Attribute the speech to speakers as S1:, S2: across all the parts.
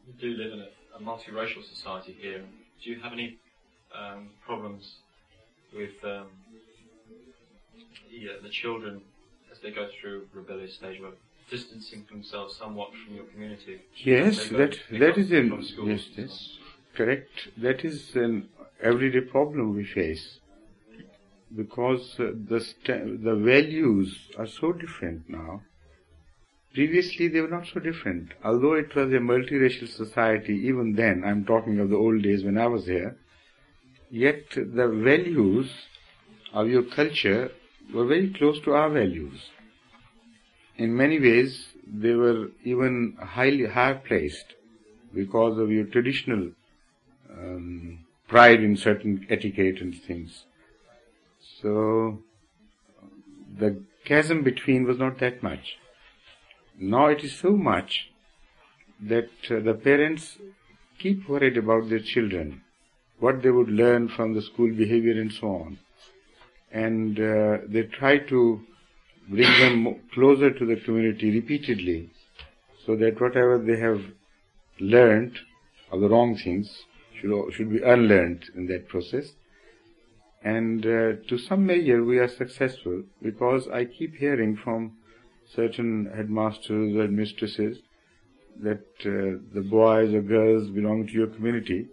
S1: we do live in a multiracial society here. Do you have any problems with the children as they go through rebellious stage, where distancing themselves somewhat from your community?
S2: Yes, that is correct. That is an everyday problem we face, because the values are so different now. Previously they were not so different. Although it was a multiracial society, even then, I'm talking of the old days when I was here, yet the values of your culture were very close to our values. In many ways, they were even higher placed because of your traditional pride in certain etiquette and things. So, the chasm between was not that much. Now it is so much that the parents keep worried about their children, what they would learn from the school behavior and so on. And they try to bring them closer to the community repeatedly, so that whatever they have learned of the wrong things should be unlearned in that process. And to some measure we are successful, because I keep hearing from certain headmasters or mistresses that the boys or girls belonging to your community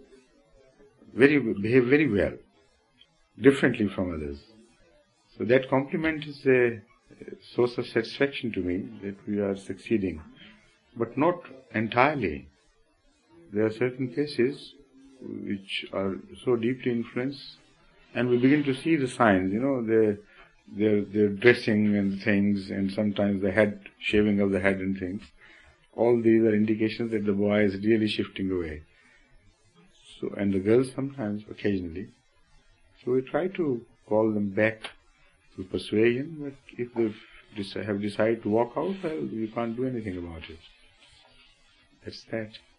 S2: behave very well, differently from others. So that compliment is a source of satisfaction to me, that we are succeeding, but not entirely. There are certain cases which are so deeply influenced, and we begin to see the signs, their dressing and things, and sometimes the shaving of the head and things. All these are indications that the boy is really shifting away. So, and the girls sometimes, occasionally. So we try to call them back through persuasion, but if they have decided to walk out, well, we can't do anything about it. That's that.